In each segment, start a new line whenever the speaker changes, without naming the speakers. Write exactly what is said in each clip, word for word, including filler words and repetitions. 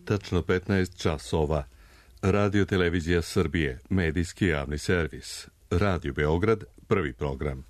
Tačno petnaest časova. Radio Televizija Srbije, medijski javni servis. Radio Beograd, prvi program.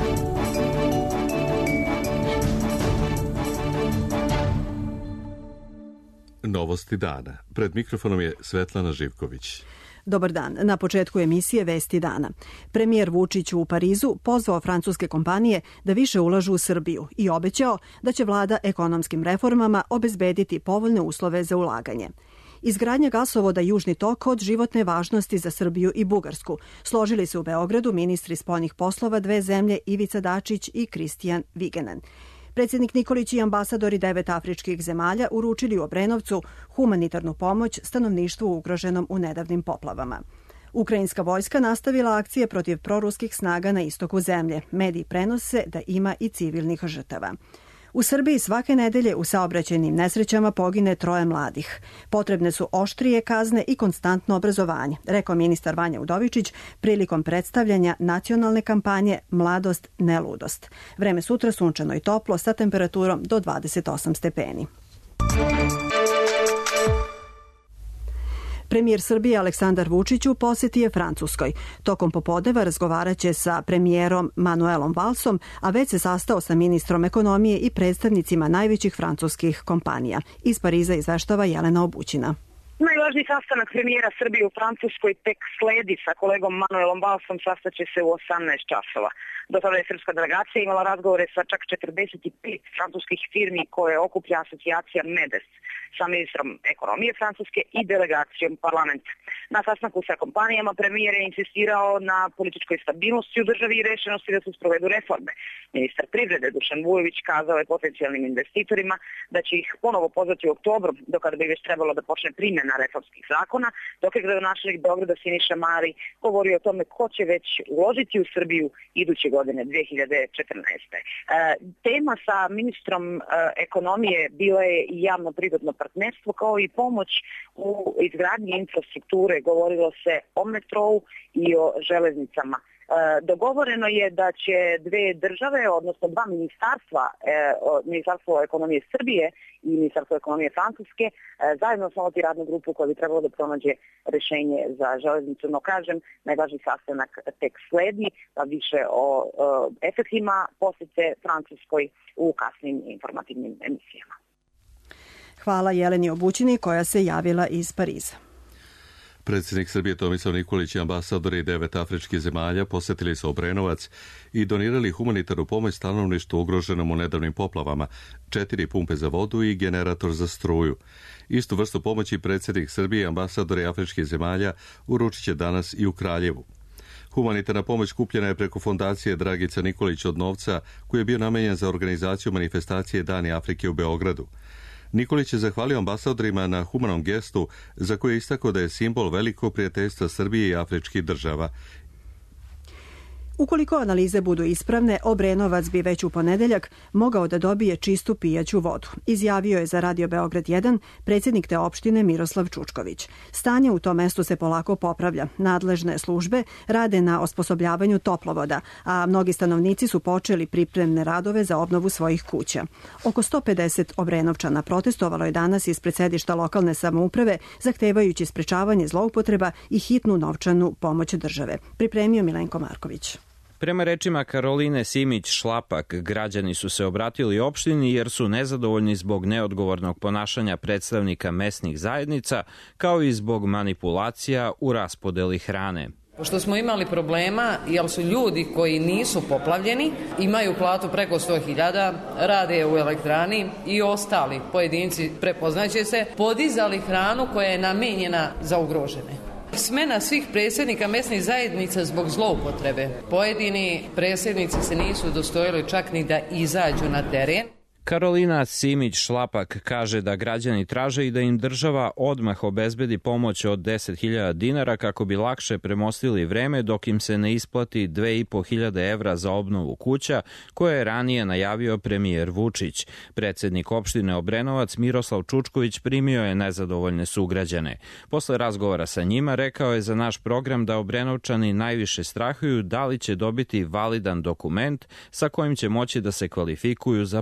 Novosti dana. Pred mikrofonom je Svetlana Živković.
Dobar dan. Na početku emisije Vesti dana. Premijer Vučić u Parizu pozvao francuske kompanije da više ulažu u Srbiju i obećao da će vlada ekonomskim reformama obezbediti povoljne uslove za ulaganje. Izgradnja gasovoda Južni tok od životne važnosti za Srbiju i Bugarsku. Složili se u Beogradu ministri spoljnih poslova dve zemlje Ivica Dačić i Kristijan Vigenin. Predsjednik Nikolić i ambasadori devet afričkih zemalja uručili u Obrenovcu humanitarnu pomoć stanovništvu ugroženom u nedavnim poplavama. Ukrajinska vojska nastavila akcije protiv proruskih snaga na istoku zemlje. Mediji prenose da ima i civilnih žrtava. U Srbiji svake nedelje u saobraćajnim nesrećama pogine troje mladih. Potrebne su oštrije kazne i konstantno obrazovanje, rekao ministar Vanja Udovičić prilikom predstavljanja nacionalne kampanje Mladost, ne ludost. Vreme sutra sunčano i toplo sa temperaturom do dvadeset osam stepeni. Premijer Srbije Aleksandar Vučić u poseti je Francuskoj. Tokom popodneva razgovaraće sa premijerom Manuelom Valsom, a već se sastao sa ministrom ekonomije i predstavnicima najvećih francuskih kompanija. Iz Pariza izveštava Jelena Obućina.
Najvažniji sastanak premijera Srbije u Francuskoj tek sledi. Sa kolegom Manuelom Valsom sastaće se u osamnaest časova. Do tada je srpska delegacija imala razgovore sa čak četrdeset pet francuskih firmi koje okuplja asocijacija MEDES sa ministrom ekonomije Francuske i delegacijom parlamenta. Na sastanku sa kompanijama premijer je insistirao na političkoj stabilnosti u državi i rešenosti da se sprovedu reforme. Ministar privrede Dušan Vujović kazao je potencijalnim investitorima da će ih ponovo pozvati u oktobru, do kada bi već trebalo da počne primjena reformskih zakona, dok je gradonačelnik Beograda Siniša Mali govorio o tome ko će već uložiti u Srbiju iduće godine dve hiljade četrnaeste. E, tema sa ministrom e, ekonomije bila je i javno-privatno partnerstvo kao i pomoć u izgradnji infrastrukture. Govorilo se o metrou i o železnicama. E, dogovoreno je da će dve države, odnosno dva ministarstva, e, Ministarstvo ekonomije Srbije i Ministarstvo ekonomije Francuske, e, zajedno osnovati radnu grupu koja bi trebalo da pronađe rešenje za železnicu. No kažem, najvažniji sastanak tek sledi, pa više o e, efektima posete Francuskoj u kasnim informativnim emisijama.
Hvala Jeleni Obućini koja se javila iz Pariza.
Predsjednik Srbije Tomislav Nikolić i ambasadori devet afričkih zemalja posetili su Obrenovac i donirali humanitarnu pomoć stanovništvu ugroženom u nedavnim poplavama, četiri pumpe za vodu i generator za struju. Istu vrstu pomoći predsjednik Srbije i ambasadori afričkih zemalja uručit će danas i u Kraljevu. Humanitarna pomoć kupljena je preko fondacije Dragica Nikolić od novca koji je bio namenjen za organizaciju manifestacije Dani Afrike u Beogradu. Nikolić je zahvalio ambasadorima na humanom gestu za koje je istakao da je simbol velikog prijateljstva Srbije i afričkih država.
Ukoliko analize budu ispravne, Obrenovac bi već u ponedeljak mogao da dobije čistu pijaću vodu, izjavio je za Radio Beograd jedan predsjednik te opštine Miroslav Čučković. Stanje u tom mestu se polako popravlja. Nadležne službe rade na osposobljavanju toplovoda, a mnogi stanovnici su počeli pripremne radove za obnovu svojih kuća. Oko sto pedeset Obrenovčana protestovalo je danas ispred sedišta lokalne samouprave, zahtevajući sprečavanje zloupotreba i hitnu novčanu pomoć države. Pripremio Milenko Marković.
Prema rečima Karoline Simić-Šlapak, građani su se obratili opštini jer su nezadovoljni zbog neodgovornog ponašanja predstavnika mesnih zajednica, kao i zbog manipulacija u raspodeli hrane.
Pošto smo imali problema, jer su ljudi koji nisu poplavljeni, imaju platu preko sto hiljada, rade u elektrani i ostali pojedinci, prepoznaće se, podizali hranu koja je namenjena za ugrožene. Smena svih predsjednika mesnih zajednica zbog zloupotrebe. Pojedini predsjednici se nisu dostojili čak ni da izađu na teren.
Karolina Simić-Šlapak kaže da građani traže i da im država odmah obezbedi pomoć od deset hiljada dinara kako bi lakše premostili vreme dok im se ne isplati dve i po hiljade evra za obnovu kuća koje je ranije najavio premijer Vučić. Predsjednik opštine Obrenovac Miroslav Čučković primio je nezadovoljne sugrađane. Posle razgovora sa njima rekao je za naš program da Obrenovčani najviše strahuju da li će dobiti validan dokument sa kojim će moći da se kvalifikuju za pomoć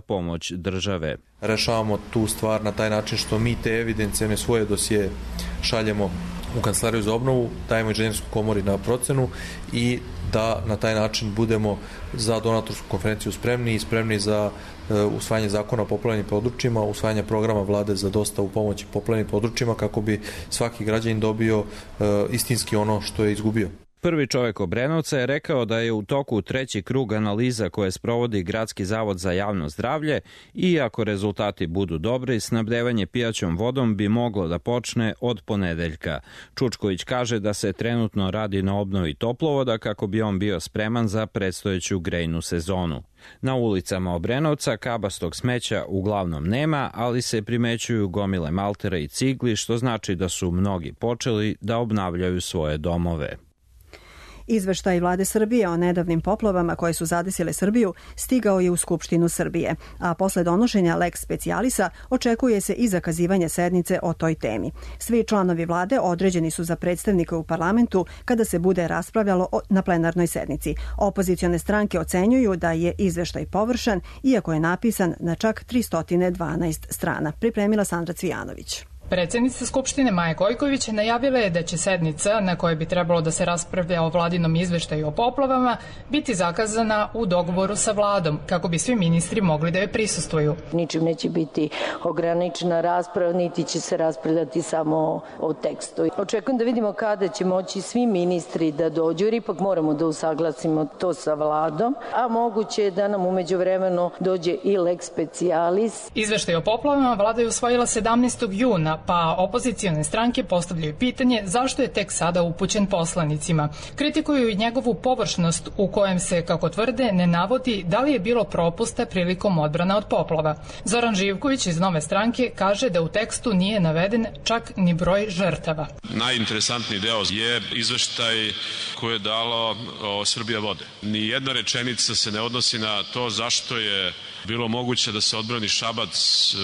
pomoć države.
Rešavamo tu stvar na taj način što mi te evidencijne svoje dosije šaljemo u Kancelariju za obnovu, dajemo inženjerskoj komori na procenu i da na taj način budemo za donatorsku konferenciju spremni i spremni za uh, usvajanje zakona o poplavljenim područjima, usvajanje programa vlade za dostavu pomoći poplavljenim područjima kako bi svaki građanin dobio uh, istinski ono što je izgubio.
Prvi čovjek Obrenovca je rekao da je u toku treći krug analiza koje sprovodi Gradski zavod za javno zdravlje i ako rezultati budu dobri, snabdevanje pijaćom vodom bi moglo da počne od ponedeljka. Čučković kaže da se trenutno radi na obnovi toplovoda kako bi on bio spreman za predstojeću grejnu sezonu. Na ulicama Obrenovca kabastog smeća uglavnom nema, ali se primećuju gomile maltera i cigli, što znači da su mnogi počeli da obnavljaju svoje domove.
Izveštaj vlade Srbije o nedavnim poplavama koje su zadesile Srbiju stigao je u Skupštinu Srbije, a posle donošenja lex specialisa očekuje se i zakazivanje sednice o toj temi. Svi članovi vlade određeni su za predstavnike u parlamentu kada se bude raspravljalo na plenarnoj sednici. Opozicione stranke ocenjuju da je izveštaj površan, iako je napisan na čak tristo dvanaest strana. Pripremila Sandra Cvijanović.
Predsednica Skupštine Maja Gojković najavila je da će sednica na kojoj bi trebalo da se raspravlja o vladinom izveštaju o poplavama biti zakazana u dogovoru sa vladom, kako bi svi ministri mogli da joj prisustvuju.
Ničim neće biti ograničena rasprava, niti će se raspravljati samo o tekstu. Očekujem da vidimo kada će moći svi ministri da dođu, jer ipak moramo da usaglasimo to sa vladom, a moguće je da nam umeđu vremenu dođe i lex specialis.
Izveštaj o poplavama vlada je usvojila sedamnaestog juna, pa opozicione stranke postavljaju pitanje zašto je tek sada upućen poslanicima. Kritikuju i njegovu površnost u kojem se, kako tvrde, ne navodi da li je bilo propusta prilikom odbrana od poplava. Zoran Živković iz Nove stranke kaže da u tekstu nije naveden čak ni broj žrtava.
Najinteresantniji deo je izveštaj koje je dalo o Srbija vode. Ni jedna rečenica se ne odnosi na to zašto je bilo moguće da se odbrani Šabac,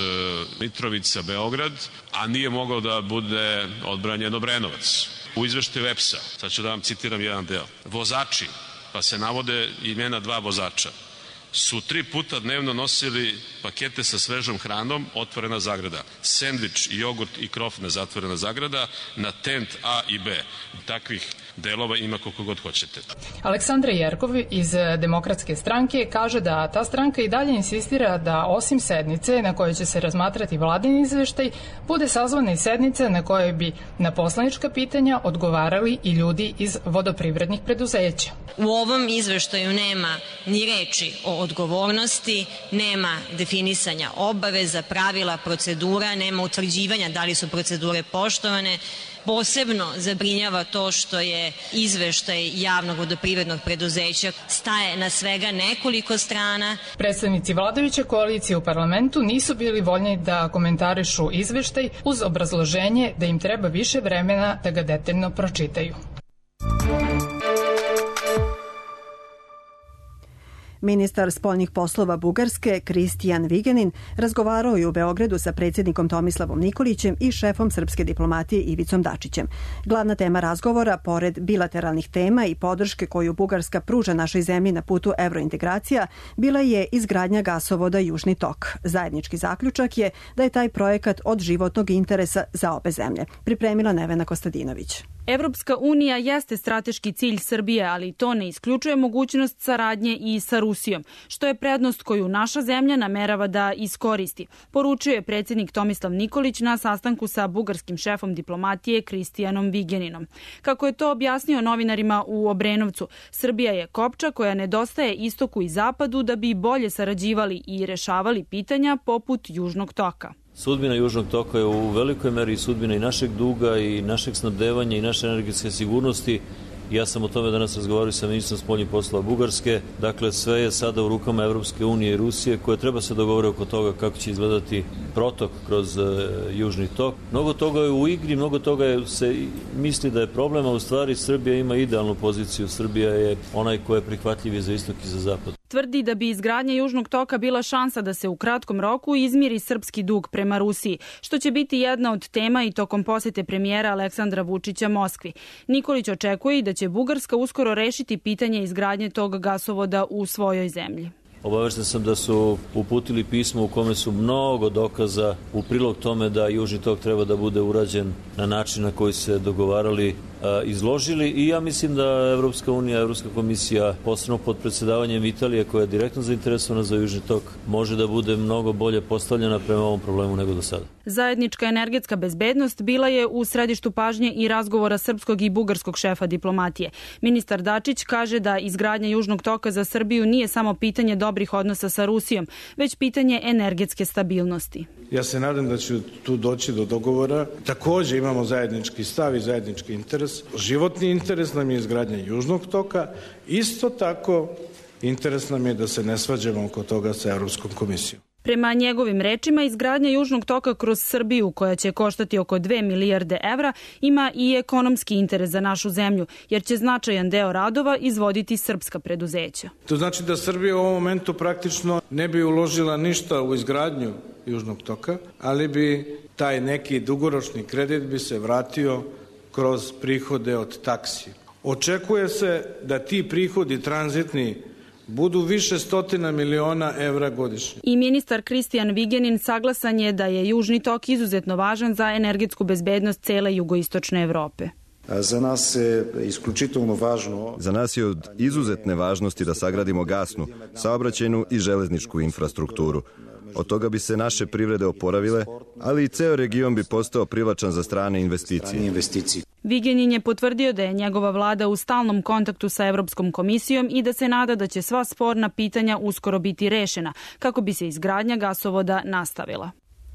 Mitrovica, Beograd, a nije mogao da bude odbranjen Obrenovac. U izveštaju E P S-a, sad ću da vam citiram jedan deo, vozači, pa se navode imena dva vozača, su tri puta dnevno nosili pakete sa svežom hranom, otvorena zagrada, sendvič, jogurt i krofne, zatvorena zagrada, na tent A i B. Takvih delova ima koliko god hoćete.
Aleksandra Jerkov iz Demokratske stranke kaže da ta stranka i dalje insistira da osim sednice na kojoj će se razmatrati vladin izveštaj, bude sazvana i sednica na kojoj bi na poslanička pitanja odgovarali i ljudi iz vodoprivrednih preduzeća.
U ovom izveštaju nema ni reči o odgovornosti, nema definisanja obaveza, pravila, procedura, nema utvrđivanja da li su procedure poštovane. Posebno zabrinjava to što je izveštaj javnog vodoprivrednog preduzeća staje na svega nekoliko strana.
Predstavnici vladajuće koalicije u parlamentu nisu bili voljni da komentarišu izveštaj uz obrazloženje da im treba više vremena da ga detaljno pročitaju.
Ministar spoljnih poslova Bugarske Kristijan Vigenin razgovarao je u Beogradu sa predsjednikom Tomislavom Nikolićem i šefom srpske diplomatije Ivicom Dačićem. Glavna tema razgovora, pored bilateralnih tema i podrške koju Bugarska pruža našoj zemlji na putu evrointegracija, bila je izgradnja gasovoda Južni tok. Zajednički zaključak je da je taj projekat od životnog interesa za obe zemlje. Pripremila Nevena Kostadinović.
Evropska unija jeste strateški cilj Srbije, ali to ne isključuje mogućnost saradnje i sa Rusijom, što je prednost koju naša zemlja namerava da iskoristi, poručio je predsjednik Tomislav Nikolić na sastanku sa bugarskim šefom diplomatije Kristijanom Vigeninom. Kako je to objasnio novinarima u Obrenovcu, Srbija je kopča koja nedostaje istoku i zapadu da bi bolje sarađivali i rešavali pitanja poput Južnog toka.
Sudbina Južnog toka je u velikoj meri sudbina i našeg duga i našeg snabdevanja i naše energetske sigurnosti. Ja sam o tome danas razgovarao sa ministrom spoljnih poslova Bugarske. Dakle, sve je sada u rukama Evropske unije i Rusije koje treba se dogovore oko toga kako će izgledati protok kroz uh, Južni tok. Mnogo toga je u igri, mnogo toga je, se misli da je problem, a u stvari Srbija ima idealnu poziciju. Srbija je onaj ko je prihvatljiv i za istok i za zapad.
Tvrdi da bi izgradnja Južnog toka bila šansa da se u kratkom roku izmiri srpski dug prema Rusiji, što će biti jedna od tema i tokom posete premijera Aleksandra Vučića Moskvi. Nikolić očekuje da će Bugarska uskoro rešiti pitanje izgradnje tog gasovoda u svojoj zemlji.
Obavešten sam da su uputili pismo u kome su mnogo dokaza u prilog tome da Južni tok treba da bude urađen na način na koji se dogovarali, izložili i ja mislim da Evropska unija, Evropska komisija, posebno pod predsjedavanjem Italije koja je direktno zainteresovana za Južni tok, može da bude mnogo bolje postavljena prema ovom problemu nego do sada.
Zajednička energetska bezbednost bila je u središtu pažnje i razgovora srpskog i bugarskog šefa diplomatije. Ministar Dačić kaže da izgradnja Južnog toka za Srbiju nije samo pitanje dobrih odnosa sa Rusijom, već pitanje energetske stabilnosti.
Ja se nadam da će tu doći do dogovora. Takođe imamo zajednički stav i zajednički interes. Životni interes nam je izgradnja Južnog toka. Isto tako interes nam je da se ne svađamo oko toga sa Evropskom komisijom.
Prema njegovim rečima, izgradnja Južnog toka kroz Srbiju, koja će koštati oko dve milijarde evra, ima i ekonomski interes za našu zemlju, jer će značajan deo radova izvoditi srpska preduzeća.
To znači da Srbija u ovom momentu praktično ne bi uložila ništa u izgradnju Južnog toka, ali bi taj neki dugoročni kredit bi se vratio kroz prihode od taksi. Očekuje se da ti prihodi tranzitni budu više stotina miliona evra godišnje.
I ministar Kristijan Vigenin saglasan je da je Južni tok izuzetno važan za energetsku bezbednost cele jugoistočne Evrope.
Za nas je isključitovno važno.
Za nas je od izuzetne važnosti da sagradimo gasnu, saobraćajnu i železničku infrastrukturu. Od toga bi se naše privrede oporavile, ali i ceo region bi postao privlačan za strane investicije.
Vigenin je potvrdio da je njegova vlada u stalnom kontaktu sa Evropskom komisijom i da se nada da će sva sporna pitanja uskoro biti rešena, kako bi se izgradnja gasovoda nastavila.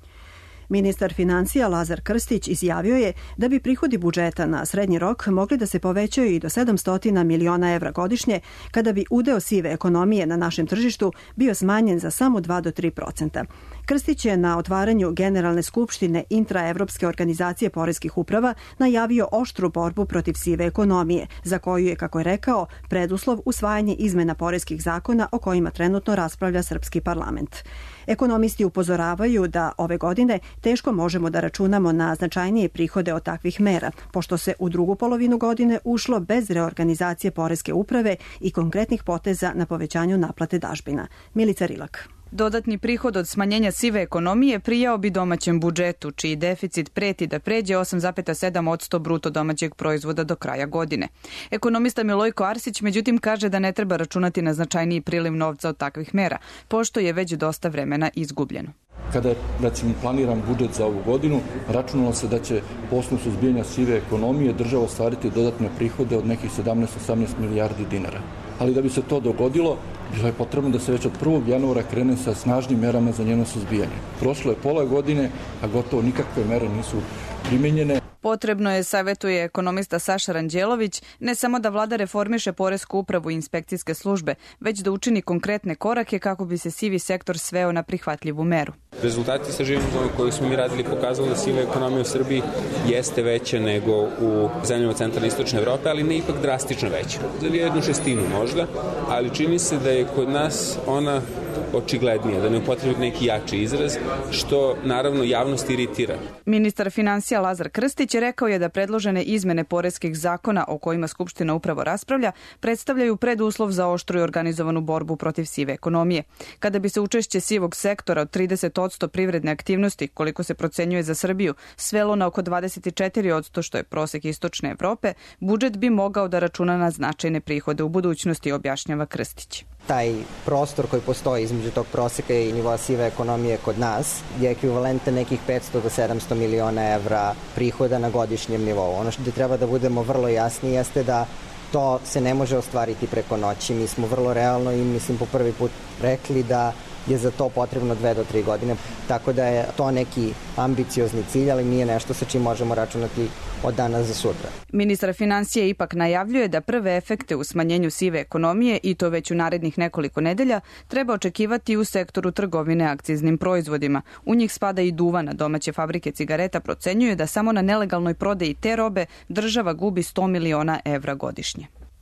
Ministar financija Lazar Krstić izjavio je da bi prihodi budžeta na srednji rok mogli da se povećaju i do sedamsto miliona evra godišnje, kada bi udeo sive ekonomije na našem tržištu bio smanjen za samo dva do tri procenta. Krstić je na otvaranju Generalne skupštine Intraevropske organizacije poreskih uprava najavio oštru borbu protiv sive ekonomije, za koju je, kako je rekao, preduslov usvajanje izmena poreskih zakona o kojima trenutno raspravlja srpski parlament. Ekonomisti upozoravaju da ove godine teško možemo da računamo na značajnije prihode od takvih mera, pošto se u drugu polovinu godine ušlo bez reorganizacije poreske uprave i konkretnih poteza na povećanju naplate dažbina. Milica Rilak.
Dodatni prihod od smanjenja sive ekonomije prijao bi domaćem budžetu, čiji deficit preti da pređe osam zarez sedam posto bruto domaćeg proizvoda do kraja godine. Ekonomista Milojko Arsić međutim kaže da ne treba računati na značajniji priliv novca od takvih mera, pošto je već dosta vremena izgubljeno.
Kada je, recimo, planiran budžet za ovu godinu, računalo se da će po osnovu suzbijanja sive ekonomije država ostvariti dodatne prihode od nekih sedamnaest do osamnaest milijardi dinara. Ali da bi se to dogodilo, bilo je potrebno da se već od prvog januara krene sa snažnim merama za njeno suzbijanje. Prošlo je pola godine, a gotovo nikakve mere nisu primenjene.
Potrebno je, savjetuje ekonomista Saša Ranđelović, ne samo da vlada reformiše poresku upravu i inspekcijske službe, već da učini konkretne korake kako bi se sivi sektor sveo na prihvatljivu meru.
Rezultati istraživanja koje smo mi radili pokazali da siva ekonomija u Srbiji jeste veća nego u zemljama centralne i istočne Evrope, ali ne ipak drastično veća. Za jednu šestinu možda, ali čini se da je kod nas ona očiglednije, da ne upotrebi neki jači izraz, što naravno javnost iritira.
Ministar financija Lazar Krstić rekao je da predložene izmene poreskih zakona o kojima Skupština upravo raspravlja predstavljaju preduslov za oštru i organizovanu borbu protiv sive ekonomije. Kada bi se učešće sivog sektora od trideset posto privredne aktivnosti, koliko se procenjuje za Srbiju, svelo na oko dvadeset četiri posto što je prosek istočne Evrope, budžet bi mogao da računa na značajne prihode u budućnosti, objašnjava Krstić.
Taj prostor koji postoji između tog proseka i nivoa sive ekonomije kod nas je ekvivalentan nekih petsto do sedamsto miliona evra prihoda na godišnjem nivou. Ono što treba da budemo vrlo jasni jeste da to se ne može ostvariti preko noći. Mi smo vrlo realno i mislim po prvi put rekli da je za to potrebno dve do tri godine. Tako da je to neki ambiciozni cilj, ali nije nešto sa čim možemo računati od danas za sutra.
Ministar financije ipak najavljuje da prve efekte u smanjenju sive ekonomije, i to već u narednih nekoliko nedelja, treba očekivati u sektoru trgovine akciznim proizvodima. U njih spada i duvan. Domaće fabrike cigareta procenjuje da samo na nelegalnoj prodaji te robe država gubi sto miliona evra godišnje.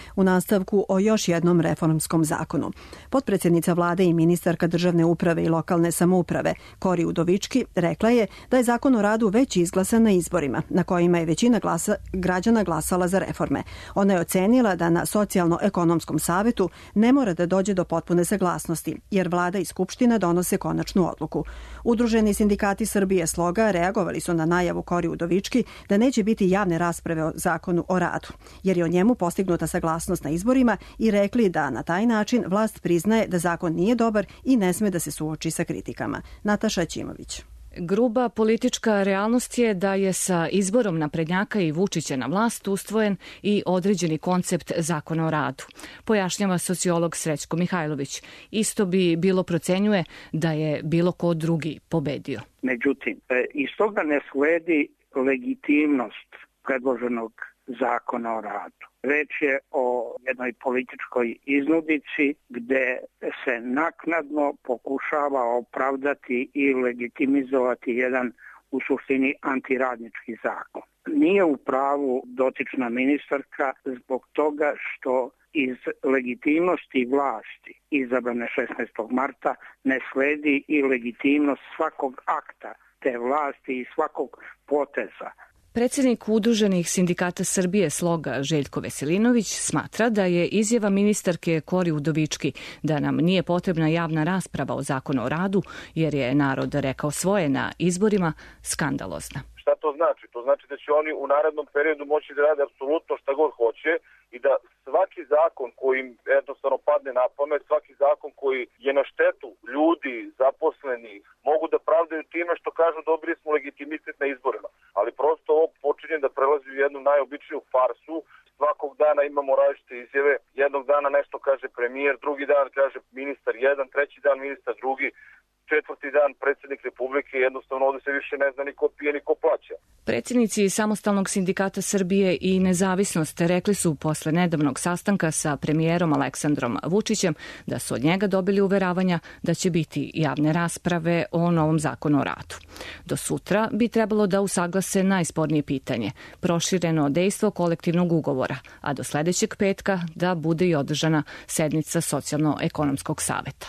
U nastavku o još jednom reformskom zakonu. Potpredsjednica vlade i ministarka državne uprave i lokalne samouprave Kori Udovički rekla je da je zakon o radu već izglasan na izborima, na kojima je većina glasa, građana glasala za reforme. Ona je ocenila da na socijalno-ekonomskom savetu ne mora da dođe do potpune saglasnosti, jer vlada i skupština donose konačnu odluku. Udruženi sindikati Srbije Sloga reagovali su na najavu Kori Udovički da neće biti javne rasprave o zakonu o radu, jer je o njemu postignuta saglasnost na izborima i rekli da na taj način vlast priznaje da zakon nije dobar i ne sme da se suoči sa kritikama. Nataša Ćimović.
Gruba politička realnost je da je sa izborom naprednjaka i Vučića na vlast ustvojen i određeni koncept zakona o radu. Pojašnjava sociolog Srećko Mihajlović. Isto bi bilo procenjuje da je bilo ko drugi pobedio.
Međutim, iz toga ne sledi legitimnost predloženog zakona o radu. Reč je o jednoj političkoj iznudici gde se naknadno pokušava opravdati i legitimizovati jedan u suštini antiradnički zakon. Nije u pravu dotična ministarka zbog toga što iz legitimnosti vlasti izabrane šesnaestog marta ne sledi i legitimnost svakog akta te vlasti i svakog poteza.
Predsjednik Udruženih sindikata Srbije Sloga Željko Veselinović smatra da je izjava ministarke Kori Udovički da nam nije potrebna javna rasprava o zakonu o radu jer je narod rekao svoje na izborima skandalozna.
Šta to znači? To znači da će oni u narednom periodu moći da rade apsolutno šta god hoće i da svaki zakon koji im jednostavno padne na pamet, svaki zakon koji je na štetu ljudi, zaposlenih, mogu da pravdaju time što kažu dobili smo legitimitet na izborima. Ali prosto ovo počinje da prelazi u jednu najobičniju farsu. Svakog dana imamo različite izjave. Jednog dana nešto kaže premijer, drugi dan kaže ministar jedan, treći dan ministar drugi, četvrti dan predsjednik Republike. Jednostavno ovdje se više ne zna ni ko pije ni ko plaća.
Predsjednici Samostalnog sindikata Srbije i Nezavisnost rekli su posle nedavnog sastanka sa premijerom Aleksandrom Vučićem da su od njega dobili uveravanja da će biti javne rasprave o novom zakonu o radu. Do sutra bi trebalo da usaglase najspornije pitanje, prošireno dejstvo kolektivnog ugovora, a do sledećeg petka da bude i održana sednica Socijalno-ekonomskog saveta.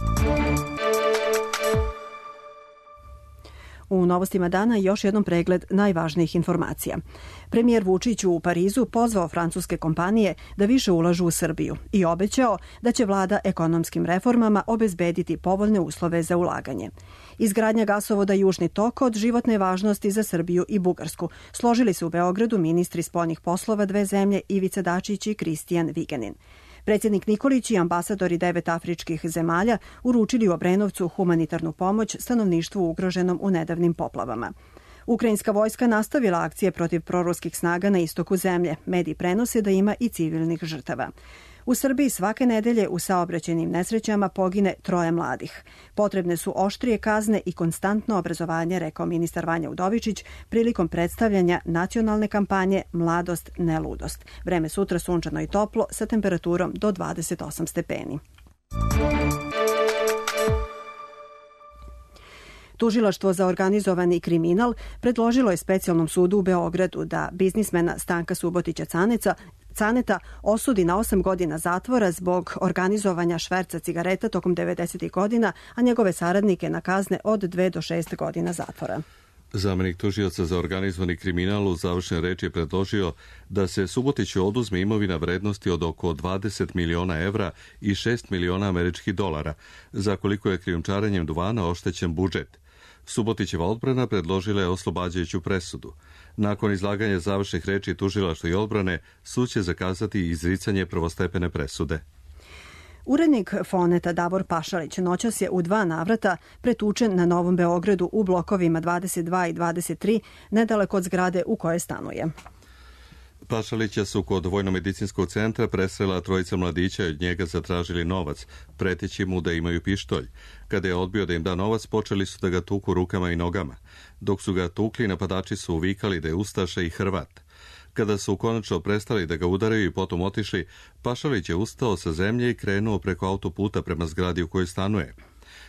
U novostima dana još jednom pregled najvažnijih informacija. Premijer Vučić u Parizu pozvao francuske kompanije da više ulažu u Srbiju i obećao da će vlada ekonomskim reformama obezbediti povoljne uslove za ulaganje. Izgradnja gasovoda Južni tok od životne važnosti za Srbiju i Bugarsku. Složili se u Beogradu ministri spoljnih poslova dve zemlje Ivica Dačić i Kristijan Vigenin. Predsjednik Nikolić i ambasadori devet afričkih zemalja uručili u Obrenovcu humanitarnu pomoć stanovništvu ugroženom u nedavnim poplavama. Ukrajinska vojska nastavila akcije protiv proruskih snaga na istoku zemlje. Mediji prenose da ima i civilnih žrtava. U Srbiji svake nedelje u saobraćajnim nesrećama pogine troje mladih. Potrebne su oštrije kazne i konstantno obrazovanje, rekao ministar Vanja Udovičić prilikom predstavljanja nacionalne kampanje Mladost, ne ludost. Vreme sutra sunčano i toplo sa temperaturom do dvadeset osam stepeni. Tužilaštvo za organizovani kriminal predložilo je specijalnom sudu u Beogradu da biznismena Stanka Subotića Caneca Caneta osudi na osam godina zatvora zbog organizovanja šverca cigareta tokom devedesetih godina, a njegove saradnike na kazne od dve do šest godina zatvora.
Zamenik tužioca za organizovani kriminal u završnoj reči je predložio da se Subotiću oduzme imovina vrednosti od oko dvadeset miliona evra i šest miliona američkih dolara, za koliko je krijumčarenjem duvana oštećen budžet. Subotićeva odbrana predložila je oslobađajuću presudu. Nakon izlaganja završnih reči tužilaštva i odbrane, sud će zakazati izricanje prvostepene presude.
Urednik Foneta Davor Pašalić noćas je u dva navrata pretučen na Novom Beogradu u blokovima dvadeset dva i dvadeset tri, nedaleko od zgrade u kojoj stanuje.
Pašalića su kod Vojno-medicinskog centra presrela trojica mladića i od njega zatražili novac, preteći mu da imaju pištolj. Kada je odbio da im da novac, počeli su da ga tuku rukama i nogama. Dok su ga tukli, napadači su uvikali da je ustaša i Hrvat. Kada su konačno prestali da ga udaraju i potom otišli, Pašalić je ustao sa zemlje i krenuo preko autoputa prema zgradi u kojoj stanuje.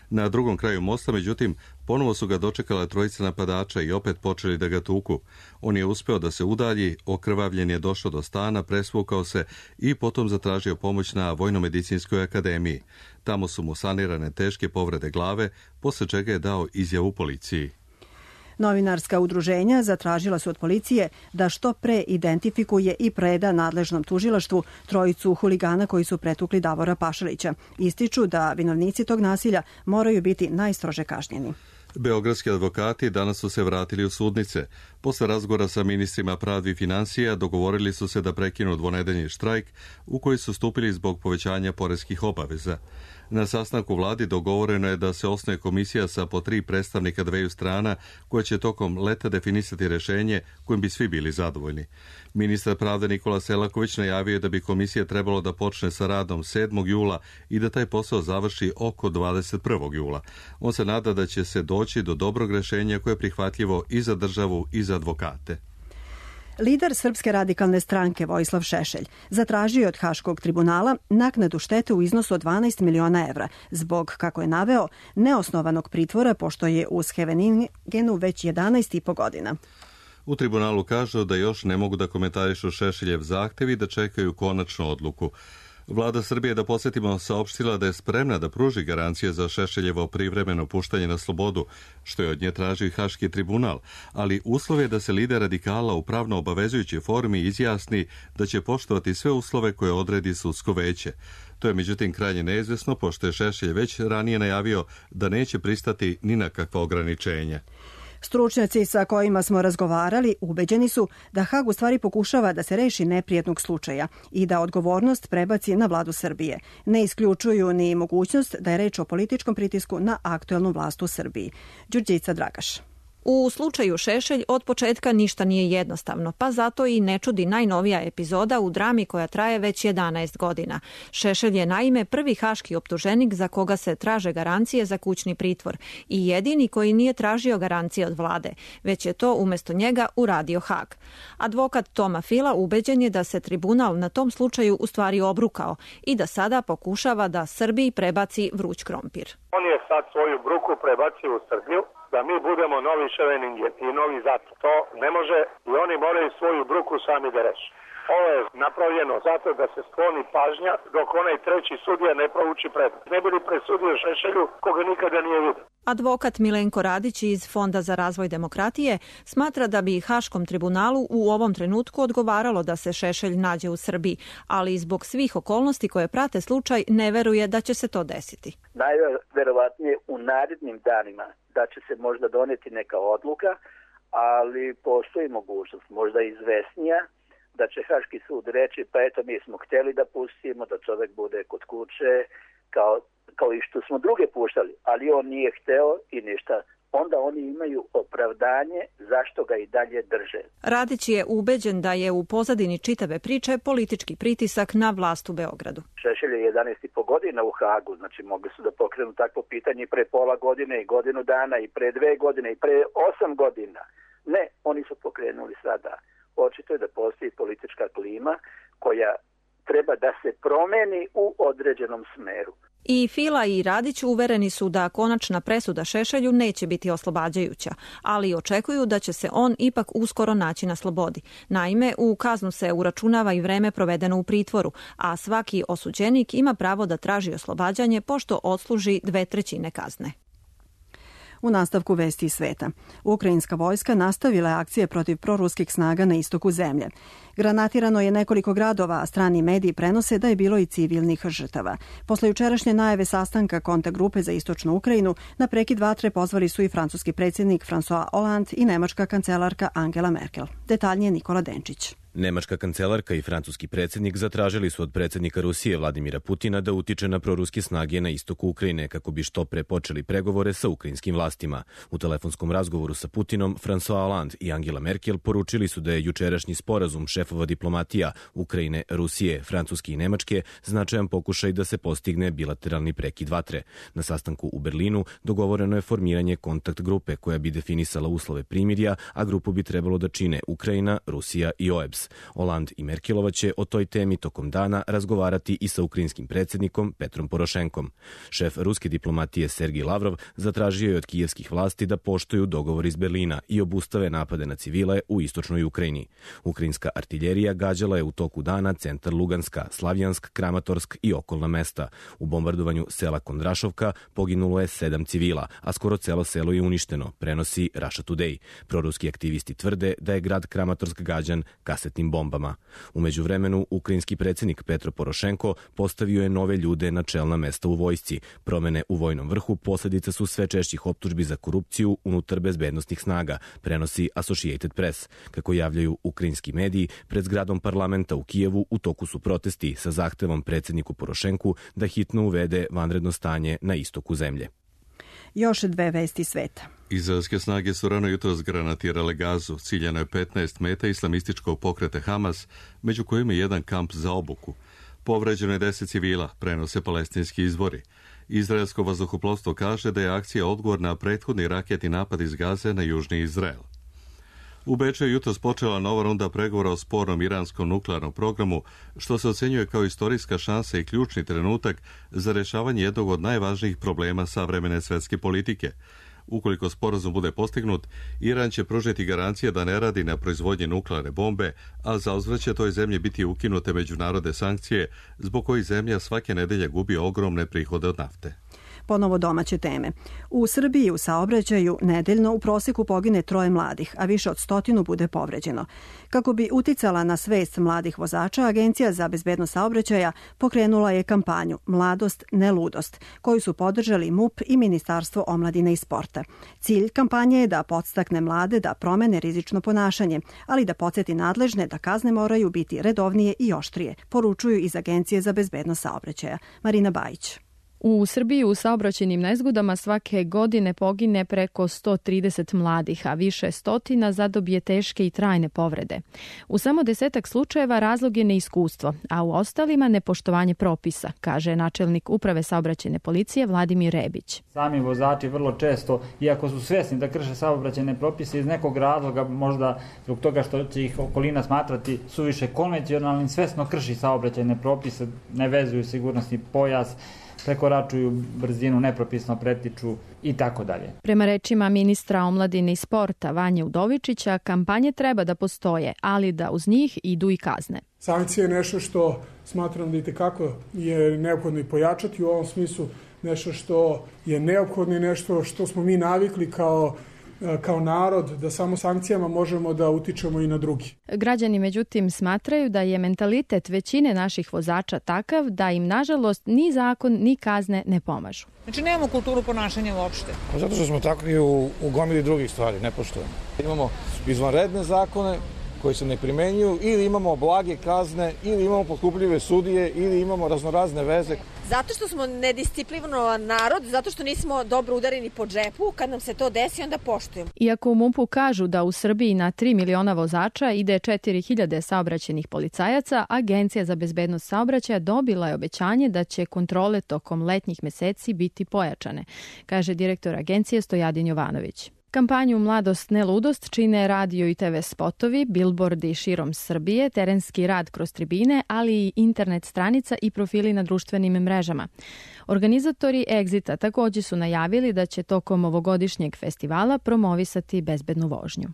Na drugom kraju mosta, međutim, ponovo su ga dočekala trojica napadača i opet počeli da ga tuku. On je uspeo da se udalji, okrvavljen je došao do stana, presvukao se i potom zatražio pomoć na Vojnomedicinskoj akademiji. Tamo su mu sanirane teške povrede glave, posle čega je dao izjavu policiji.
Novinarska udruženja zatražila su od policije da što pre identifikuje i preda nadležnom tužilaštvu trojicu huligana koji su pretukli Davora Pašalića. Ističu da vinovnici tog nasilja moraju biti najstrože kažnjeni.
Beogradski advokati danas su se vratili u sudnice. Posle razgovora sa ministrima pravde i financija dogovorili su se da prekinu dvonedeljni štrajk u koji su stupili zbog povećanja poreskih obaveza. Na sastanku vladi dogovoreno je da se osnuje komisija sa po tri predstavnika dveju strana koja će tokom leta definisati rešenje kojim bi svi bili zadovoljni. Ministar pravde Nikola Selaković najavio je da bi komisija trebalo da počne sa radom sedmog jula i da taj posao završi oko dvadeset prvog jula. On se nada da će se doći do dobrog rešenja koje je prihvatljivo i za državu i za advokate.
Lider Srpske radikalne stranke Vojislav Šešelj zatražio je od Haškog tribunala naknadu štete u iznosu od dvanaest miliona evra zbog, kako je naveo, neosnovanog pritvora pošto je u Scheveningenu već jedanaest i po godina.
U tribunalu kažu da još ne mogu da komentarišu Šešeljev zahtev i da čekaju konačnu odluku. Vlada Srbije, da podsjetimo, saopštila da je spremna da pruži garancije za Šešeljevo privremeno puštanje na slobodu, što je od nje tražio i Haški tribunal, ali uslov je da se lider radikala u pravno obavezujućoj formi izjasni da će poštovati sve uslove koje odredi sudsko veće. To je međutim krajnje neizvesno, pošto je Šešelj već ranije najavio da neće pristati ni na kakva ograničenja.
Stručnjaci sa kojima smo razgovarali ubeđeni su da Hag u stvari pokušava da se reši neprijetnog slučaja i da odgovornost prebaci na vladu Srbije. Ne isključuju ni mogućnost da je reč o političkom pritisku na aktuelnu vlast u Srbiji. Đurđica Dragaš.
U slučaju Šešelj od početka ništa nije jednostavno, pa zato i ne čudi najnovija epizoda u drami koja traje već jedanaest godina. Šešelj je naime prvi haški optuženik za koga se traže garancije za kućni pritvor i jedini koji nije tražio garancije od vlade, već je to umjesto njega uradio Hag. Advokat Toma Fila ubeđen je da se tribunal na tom slučaju u stvari obrukao i da sada pokušava da Srbiji prebaci vruć krompir.
On je sad svoju bruku prebacio u Srbiju, da mi budemo novi Scheveningen i novi zato. To ne može i oni moraju svoju bruku sami da reši. Ovo je napravljeno zato da se skloni pažnja dok onaj treći sudija ne prouči predmet. Ne bi li presudio Šešelju koga nikada nije vidio.
Advokat Milenko Radić iz Fonda za razvoj demokratije smatra da bi Haškom tribunalu u ovom trenutku odgovaralo da se Šešelj nađe u Srbiji, ali zbog svih okolnosti koje prate slučaj ne veruje da će se to desiti.
Najverovatnije u narednim danima da će se možda doneti neka odluka, ali postoji mogućnost, možda izvesnija, da će Haški sud reći pa eto mi smo htjeli da pustimo, da čovjek bude kod kuće kao, kao i što smo druge puštali, ali on nije hteo i ništa. Onda oni imaju opravdanje zašto ga i dalje drže.
Radić je ubeđen da je u pozadini čitave priče politički pritisak na vlast u Beogradu.
Šešelj je jedanaest i po godina u Hagu, znači mogli su da pokrenu takvo pitanje i pre pola godine i godinu dana i pre dve godine i pre osam godina. Ne, oni su pokrenuli sada. Očito je da postoji politička klima koja treba da se promeni u određenom smeru.
I Fila i Radić uvereni su da konačna presuda Šešelju neće biti oslobađajuća, ali očekuju da će se on ipak uskoro naći na slobodi. Naime, u kaznu se uračunava i vreme provedeno u pritvoru, a svaki osuđenik ima pravo da traži oslobađanje pošto odsluži dve trećine kazne.
U nastavku vesti iz sveta. Ukrajinska vojska nastavila je akcije protiv proruskih snaga na istoku zemlje. Granatirano je nekoliko gradova, a strani mediji prenose da je bilo i civilnih žrtava. Posle jučerašnje najave sastanka kontakt grupe za istočnu Ukrajinu, na prekid vatre pozvali su i francuski predsjednik François Hollande i nemačka kancelarka Angela Merkel. Detaljnije Nikola Denčić.
Nemačka kancelarka i francuski predsjednik zatražili su od predsjednika Rusije Vladimira Putina da utiče na proruske snage na istoku Ukrajine kako bi što pre počeli pregovore sa ukrajinskim vlastima. U telefonskom razgovoru sa Putinom, François Hollande i Angela Merkel poručili su da je jučerašnji sporazum šefova diplomatija Ukrajine, Rusije, Francuske i Nemačke značajan pokušaj da se postigne bilateralni prekid vatre. Na sastanku u Berlinu dogovoreno je formiranje kontakt grupe koja bi definisala uslove primirja, a grupu bi trebalo da čine Ukrajina, Rusija i O E B S. Pariz. Hollande i Merkelova će o toj temi tokom dana razgovarati i sa ukrajinskim predsjednikom Petrom Porošenkom. Šef ruske diplomatije Sergij Lavrov zatražio je od kijevskih vlasti da poštuju dogovor iz Berlina i obustave napade na civile u istočnoj Ukrajini. Ukrajinska artiljerija gađala je u toku dana centar Luganska, Slavjansk, Kramatorsk i okolna mesta. U bombardovanju sela Kondrašovka poginulo je sedam civila, a skoro celo selo je uništeno, prenosi Russia Today. Proruski aktivisti tvrde da je grad Kramatorsk gađan kasetnim bombama. U međuvremenu, ukrajinski predsjednik Petro Porošenko postavio je nove ljude na čelna mesta u vojsci. Promene u vojnom vrhu posljedica su sve češćih optužbi za korupciju unutar bezbednostnih snaga, prenosi Associated Press. Kako javljaju ukrajinski mediji, pred zgradom parlamenta u Kijevu u toku su protesti sa zahtevom predsjedniku Porošenku da hitno uvede vanredno stanje na istoku zemlje.
Još dve vesti sveta.
Izraelske snage su rano jutros granatirale Gazu. Ciljano je petnaest meta islamističkog pokreta Hamas, među kojima je jedan kamp za obuku. Povređeno je deset civila, prenose palestinski izvori. Izraelsko vazduhoplovstvo kaže da je akcija odgovor na prethodni raketni napad iz Gaze na južni Izrael. U Beču je jutros počela nova runda pregovora o spornom iranskom nuklearnom programu, što se ocenjuje kao istorijska šansa i ključni trenutak za rješavanje jednog od najvažnijih problema savremene svetske politike. Ukoliko sporazum bude postignut, Iran će pružiti garancije da ne radi na proizvodnji nuklearne bombe, a zauzvrat će toj zemlji biti ukinute međunarodne sankcije, zbog kojih zemlja svake nedelje gubi ogromne prihode od nafte.
Ponovo domaće teme. U Srbiji u saobraćaju nedeljno u prosjeku pogine troje mladih, a više od stotinu bude povređeno. Kako bi uticala na svest mladih vozača, Agencija za bezbednost saobraćaja pokrenula je kampanju Mladost, ne ludost, koju su podržali M U P i Ministarstvo omladine i sporta. Cilj kampanje je da podstakne mlade da promene rizično ponašanje, ali da podsjeti nadležne da kazne moraju biti redovnije i oštrije, poručuju iz Agencije za bezbednost saobraćaja. Marina Bajić.
U Srbiji u saobraćajnim nezgodama svake godine pogine preko sto trideset mladih, a više stotina zadobije teške i trajne povrede. U samo desetak slučajeva razlog je neiskustvo, a u ostalima nepoštovanje propisa, kaže načelnik Uprave saobraćajne policije Vladimir Rebić.
Sami vozači vrlo često, iako su svesni da krše saobraćajne propise iz nekog razloga, možda zbog toga što će ih okolina smatrati suviše konvencionalnim, svesno krši saobraćajne propise, ne vezuju sigurnosni pojas, prekoračuju brzinu, nepropisno pretiču i tako dalje.
Prema rečima ministra omladine i sporta Vanje Udovičića, kampanje treba da postoje, ali da uz njih idu i kazne.
Sankcije je nešto što smatram da itekako je neophodno i pojačati, u ovom smislu nešto što je neophodno i nešto što smo mi navikli kao kao narod, da samo sankcijama možemo da utičemo i na drugi.
Građani međutim smatraju da je mentalitet većine naših vozača takav da im nažalost ni zakon ni kazne ne pomažu.
Znači nemamo kulturu ponašanja uopšte.
Zato što smo takvi u, u gomili drugih stvari, ne poštujemo. Imamo izvanredne zakone koji se ne primenjuju, ili imamo blage kazne, ili imamo potkupljive sudije, ili imamo raznorazne veze.
Zato što smo nedisciplinovan narod, zato što nismo dobro udareni po džepu, kad nam se to desi, onda poštujemo.
Iako u M U P-u kažu da u Srbiji na tri miliona vozača ide četiri hiljade saobraćajnih policajaca, Agencija za bezbednost saobraćaja dobila je obećanje da će kontrole tokom letnjih meseci biti pojačane, kaže direktor Agencije Stojadin Jovanović. Kampanju Mladost, ne ludost čine radio i te ve spotovi, bilbordi širom Srbije, terenski rad kroz tribine, ali i internet stranica i profili na društvenim mrežama. Organizatori Exita također su najavili da će tokom ovogodišnjeg festivala promovisati bezbednu vožnju.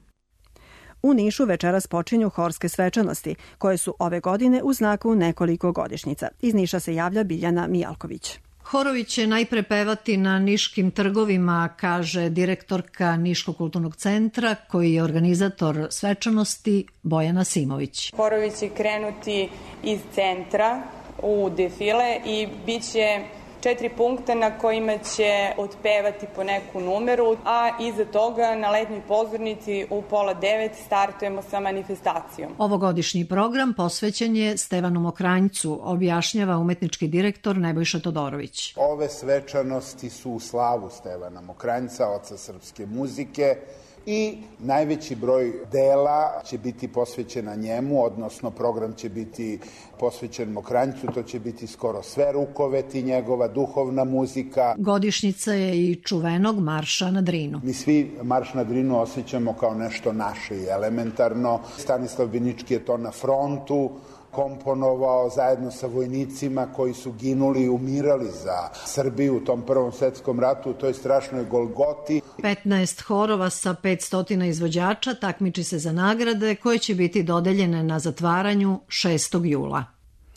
U Nišu večeras počinju horske svečanosti, koje su ove godine u znaku nekoliko godišnjica. Iz Niša se javlja Biljana Mijalković.
Horovi će najpre pevati na niškim trgovima, kaže direktorka Niškog kulturnog centra, koji je organizator svečanosti Bojana Simović.
Horovi će krenuti iz centra u defile i bit će četiri punkta na kojima će otpevati po neku numeru, a iza toga na letnjoj pozornici u pola devet startujemo sa manifestacijom.
Ovogodišnji program posvećen je Stevanu Mokranjcu, objašnjava umetnički direktor Nebojša Todorović.
Ove svečanosti su u slavu Stevana Mokranjca, oca srpske muzike,
i najveći broj dela će biti posvećena njemu, odnosno program će biti posvećen Mokranjcu, to će biti skoro sve rukoveti, njegova duhovna muzika.
Godišnjica je i čuvenog Marša na Drinu.
Mi svi Marš na Drinu osjećamo kao nešto naše i elementarno. Stanislav Binički je to na frontu komponovao zajedno sa vojnicima koji su ginuli i umirali za Srbiju u tom Prvom svetskom ratu, u toj strašnoj Golgoti.
petnaest horova sa petsto izvođača takmiči se za nagrade koje će biti dodeljene na zatvaranju šestog jula.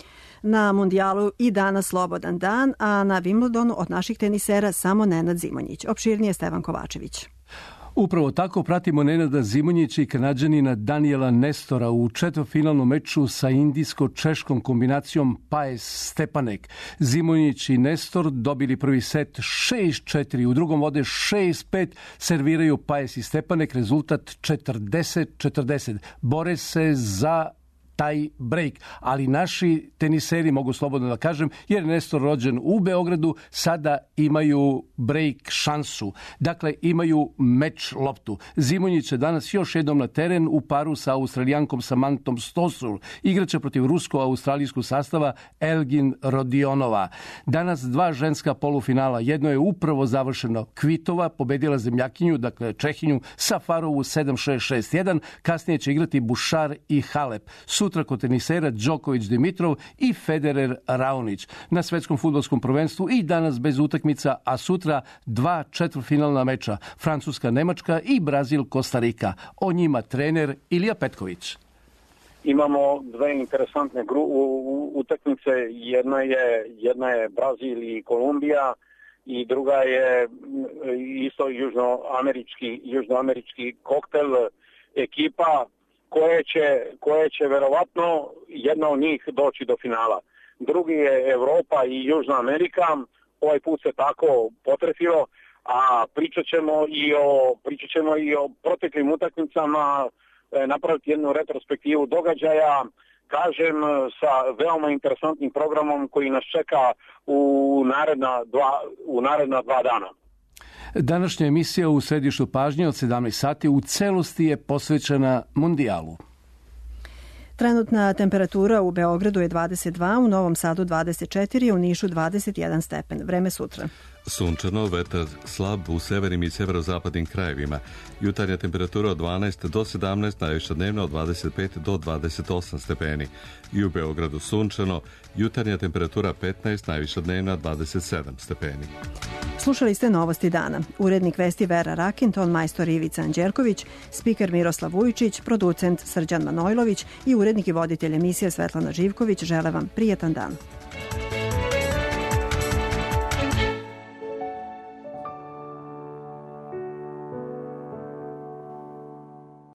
Na mundijalu i danas slobodan dan, a na Wimbledonu od naših tenisera samo Nenad Zimonjić. Opširnije Stevan Kovačević.
Upravo tako pratimo Nenada Zimonjića i Kanađanina Daniela Nestora u četvrtfinalnom meču sa indijsko-češkom kombinacijom Paes-Stepanek. Zimonjić i Nestor dobili prvi set šest četiri, u drugom vode šest pet, serviraju Paes i Stepanek, rezultat četrdeset četrdeset. Bore se za taj break, ali naši teniseri, mogu slobodno da kažem, jer je Nestor rođen u Beogradu, sada imaju break šansu. Dakle, imaju meč loptu. Zimonjić je danas još jednom na teren u paru sa Australijankom Samantom Stosur. Igraće protiv rusko-australijskog sastava Elgin Rodionova. Danas dva ženska polufinala. Jedno je upravo završeno. Kvitova pobedila zemljakinju, dakle Čehinju, Safarovu sedam šest šest jedan. Kasnije će igrati Bušar i Halep. Sutra kod tenisera Đoković Dimitrov i Federer Raonić. Na svetskom fudbalskom prvenstvu i danas bez utakmica, a sutra dva četvrtfinalna meča. Francuska, Nemačka i Brazil, Kostarika. O njima trener Ilija Petković.
Imamo dve interesantne gru, u, u, utakmice. Jedna je, jedna je Brazil i Kolumbija i druga je isto južnoamerički, južnoamerički koktel ekipa koje će, koje će verovatno jedna od njih doći do finala. Drugi je Evropa i Južna Amerika, ovaj put se tako potrefilo, a pričat ćemo i o, pričat ćemo i o proteklim utakmicama, napraviti jednu retrospektivu događaja, kažem, sa veoma interesantnim programom koji nas čeka u naredna dva, u naredna dva dana.
Današnja emisija u središtu pažnje od sedamnaest sati u celosti je posvećena mundijalu.
Trenutna temperatura u Beogradu je dvadeset dva, u Novom Sadu dvadeset četiri, u Nišu dvadeset jedan stepen. Vreme sutra.
Sunčano, vetar slab u severnim i severozapadnim krajevima. Jutarnja temperatura od dvanaest do sedamnaest, najviša dnevna od dvadeset pet do dvadeset osam stepeni. I u Beogradu sunčano, jutarnja temperatura petnaest, najviša dnevna dvadeset sedam stepeni.
Slušali ste Novosti dana. Urednik vesti Vera Rakin, ton majstor Ivica Anđerković, spiker Miroslav Vujčić, producent Srđan Manojlović i urednik i voditelj emisije Svetlana Živković žele vam prijetan dan.